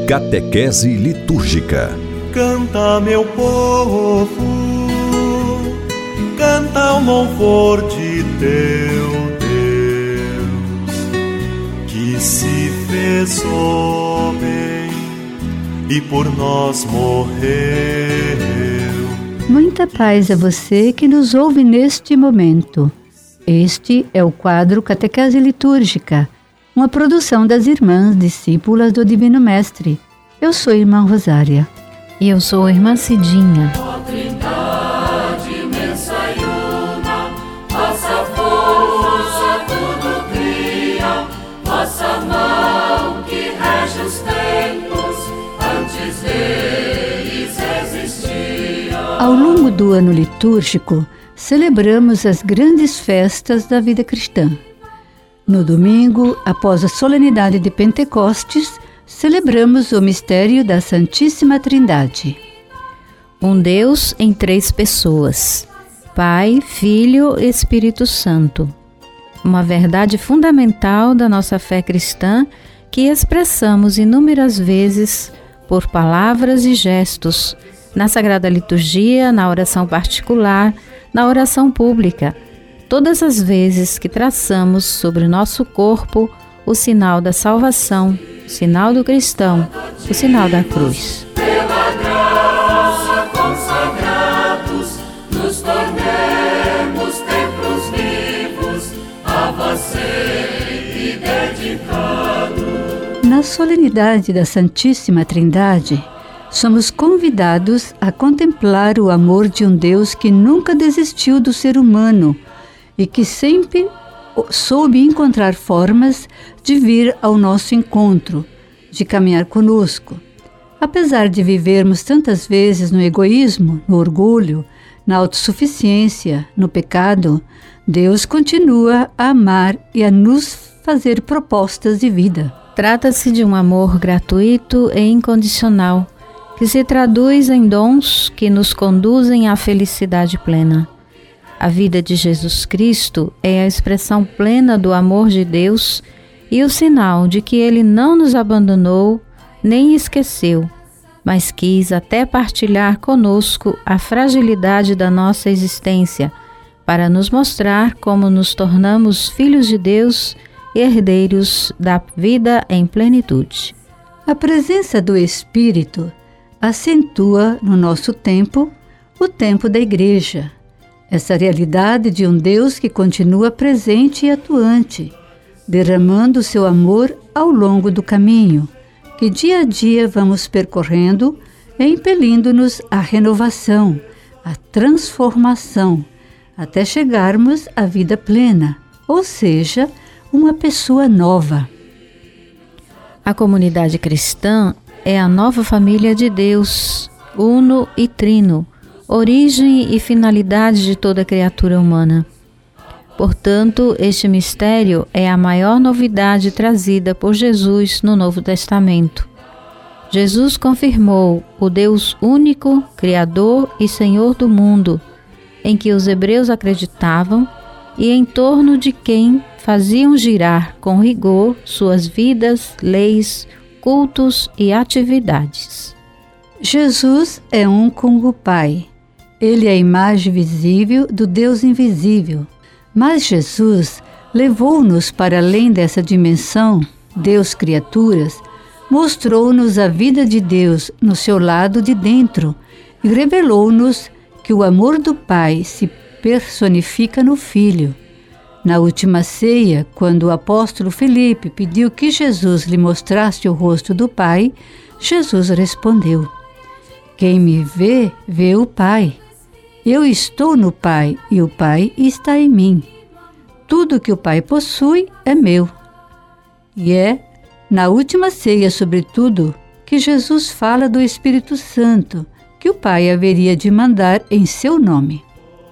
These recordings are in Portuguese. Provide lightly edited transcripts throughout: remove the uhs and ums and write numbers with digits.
Catequese litúrgica. Canta, meu povo, canta o louvor de teu Deus, que se fez homem e por nós morreu. Muita paz a você que nos ouve neste momento. Este é o quadro Catequese Litúrgica, uma produção das Irmãs Discípulas do Divino Mestre. Eu sou a Irmã Rosária. E eu sou a Irmã Cidinha. Ó Trindade imensa e una, vossa força tudo cria, vossa mão que rege os tempos, antes deles existia. Ao longo do ano litúrgico, celebramos as grandes festas da vida cristã. No domingo, após a solenidade de Pentecostes, celebramos o mistério da Santíssima Trindade. Um Deus em 3 pessoas, Pai, Filho e Espírito Santo. Uma verdade fundamental da nossa fé cristã que expressamos inúmeras vezes por palavras e gestos, na Sagrada Liturgia, na oração particular, na oração pública, todas as vezes que traçamos sobre o nosso corpo o sinal da salvação, o sinal do cristão, o sinal da cruz. Pela graça consagrados, nos tornemos templos vivos, a vós sempre dedicados. Na solenidade da Santíssima Trindade, somos convidados a contemplar o amor de um Deus que nunca desistiu do ser humano e que sempre soube encontrar formas de vir ao nosso encontro, de caminhar conosco. Apesar de vivermos tantas vezes no egoísmo, no orgulho, na autossuficiência, no pecado, Deus continua a amar e a nos fazer propostas de vida. Trata-se de um amor gratuito e incondicional, que se traduz em dons que nos conduzem à felicidade plena. A vida de Jesus Cristo é a expressão plena do amor de Deus e o sinal de que Ele não nos abandonou nem esqueceu, mas quis até partilhar conosco a fragilidade da nossa existência, para nos mostrar como nos tornamos filhos de Deus e herdeiros da vida em plenitude. A presença do Espírito acentua no nosso tempo o tempo da Igreja. Essa realidade de um Deus que continua presente e atuante, derramando seu amor ao longo do caminho, que dia a dia vamos percorrendo e impelindo-nos à renovação, à transformação, até chegarmos à vida plena, ou seja, uma pessoa nova. A comunidade cristã é a nova família de Deus, uno e trino, origem e finalidade de toda criatura humana. Portanto, este mistério é a maior novidade trazida por Jesus no Novo Testamento. Jesus confirmou o Deus único, Criador e Senhor do mundo, em que os hebreus acreditavam e em torno de quem faziam girar com rigor suas vidas, leis, cultos e atividades. Jesus é um com o Pai. Ele é a imagem visível do Deus invisível. Mas Jesus levou-nos para além dessa dimensão, Deus criaturas, mostrou-nos a vida de Deus no seu lado de dentro e revelou-nos que o amor do Pai se personifica no Filho. Na última ceia, quando o apóstolo Filipe pediu que Jesus lhe mostrasse o rosto do Pai, Jesus respondeu: "Quem me vê, vê o Pai. Eu estou no Pai e o Pai está em mim. Tudo que o Pai possui é meu." E é na última ceia, sobretudo, que Jesus fala do Espírito Santo, que o Pai haveria de mandar em seu nome.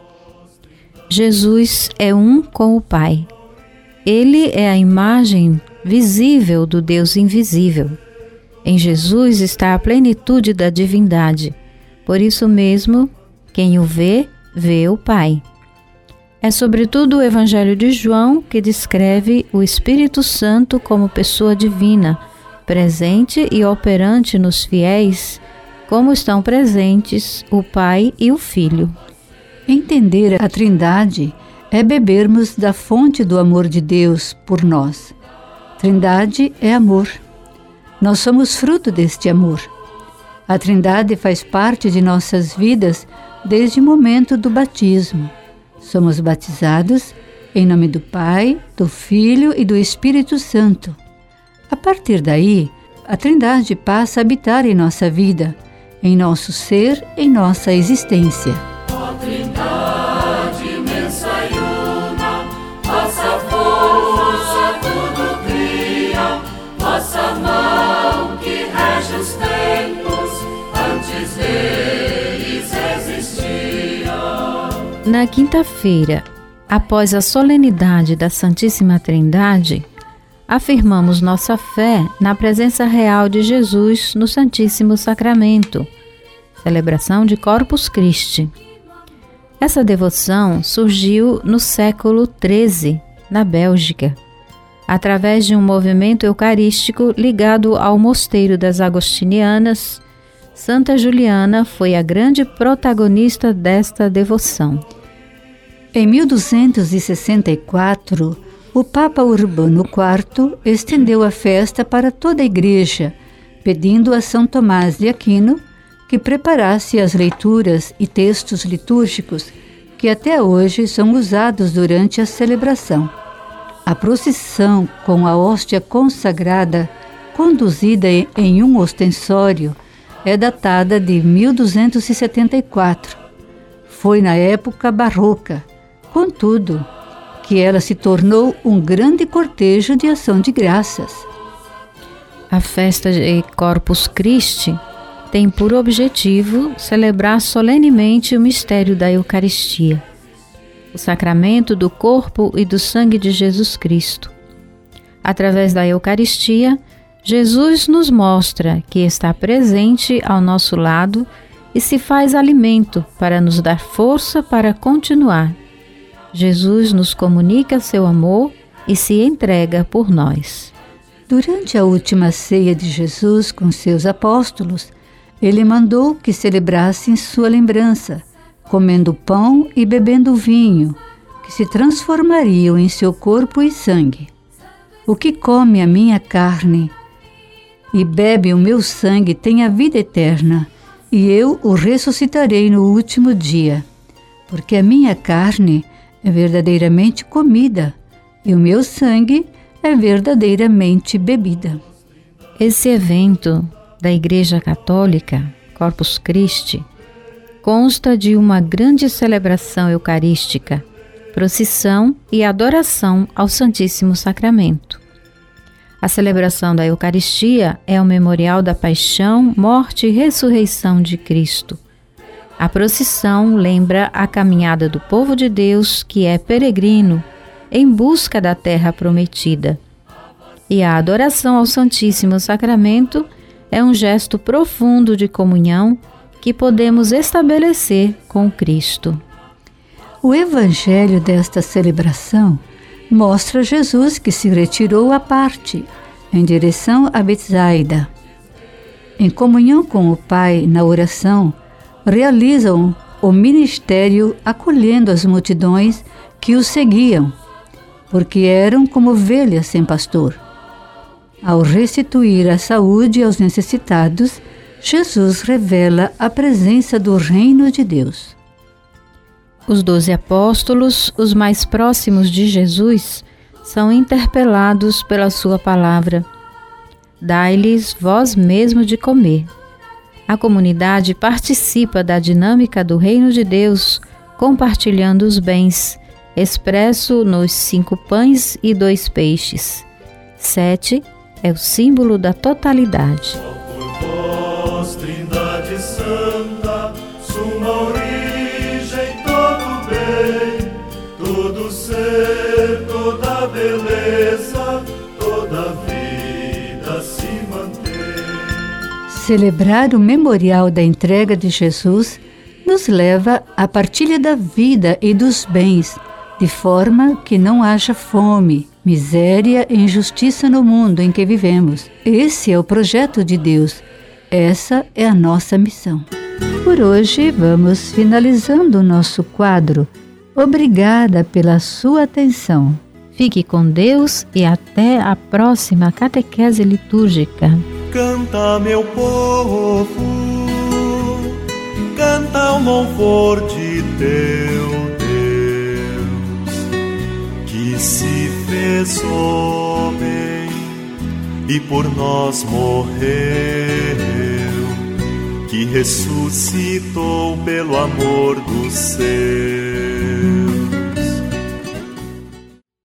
Jesus é um com o Pai. Ele é a imagem visível do Deus invisível. Em Jesus está a plenitude da divindade. Por isso mesmo, quem o vê, vê o Pai. É sobretudo o Evangelho de João que descreve o Espírito Santo como pessoa divina, presente e operante nos fiéis, como estão presentes o Pai e o Filho. Entender a Trindade é bebermos da fonte do amor de Deus por nós. Trindade é amor. Nós somos fruto deste amor. A Trindade faz parte de nossas vidas desde o momento do batismo. Somos batizados em nome do Pai, do Filho e do Espírito Santo. A partir daí, a Trindade passa a habitar em nossa vida, em nosso ser, em nossa existência. Ó Trindade imensa e una, vossa força tudo cria, vossa mão que rege os tempos, antes deles existia. Na quinta-feira, após a solenidade da Santíssima Trindade, afirmamos nossa fé na presença real de Jesus no Santíssimo Sacramento, celebração de Corpus Christi. Essa devoção surgiu no século XIII, na Bélgica, através de um movimento eucarístico ligado ao Mosteiro das Agostinianas. Santa Juliana foi a grande protagonista desta devoção. Em 1264, o Papa Urbano IV estendeu a festa para toda a Igreja, pedindo a São Tomás de Aquino que preparasse as leituras e textos litúrgicos que até hoje são usados durante a celebração. A procissão com a hóstia consagrada, conduzida em um ostensório, é datada de 1274. Foi na época barroca, contudo, que ela se tornou um grande cortejo de ação de graças. A festa de Corpus Christi tem por objetivo celebrar solenemente o mistério da Eucaristia, o sacramento do corpo e do sangue de Jesus Cristo. Através da Eucaristia, Jesus nos mostra que está presente ao nosso lado e se faz alimento para nos dar força para continuar. Jesus nos comunica seu amor e se entrega por nós. Durante a última ceia de Jesus com seus apóstolos, ele mandou que celebrassem sua lembrança, comendo pão e bebendo vinho, que se transformariam em seu corpo e sangue. O que come a minha carne e bebe o meu sangue tem a vida eterna, e eu o ressuscitarei no último dia, porque a minha carne é verdadeiramente comida, e o meu sangue é verdadeiramente bebida. Esse evento da Igreja Católica, Corpus Christi, consta de uma grande celebração eucarística, procissão e adoração ao Santíssimo Sacramento. A celebração da Eucaristia é o memorial da paixão, morte e ressurreição de Cristo. A procissão lembra a caminhada do povo de Deus que é peregrino em busca da terra prometida. E a adoração ao Santíssimo Sacramento é um gesto profundo de comunhão que podemos estabelecer com Cristo. O evangelho desta celebração mostra Jesus que se retirou à parte, em direção a Betsaida. Em comunhão com o Pai na oração, realizam o ministério acolhendo as multidões que o seguiam, porque eram como ovelhas sem pastor. Ao restituir a saúde aos necessitados, Jesus revela a presença do reino de Deus. Os 12 apóstolos, os mais próximos de Jesus, são interpelados pela sua palavra. Dai-lhes vós mesmo de comer. A comunidade participa da dinâmica do reino de Deus, compartilhando os bens, expresso nos 5 pães e 2 peixes. 7 é o símbolo da totalidade. Por vós, Trindade Santa, suma origem, todo bem, todo ser, toda beleza, toda vida se mantém. Celebrar o memorial da entrega de Jesus nos leva à partilha da vida e dos bens, de forma que não haja fome, miséria e injustiça no mundo em que vivemos. Esse é o projeto de Deus. Essa é a nossa missão. Por hoje, vamos finalizando o nosso quadro. Obrigada pela sua atenção. Fique com Deus e até a próxima catequese litúrgica. Canta, meu povo, canta o louvor de teu Deus, que se fez homem e por nós morreu, que ressuscitou pelo amor dos seus.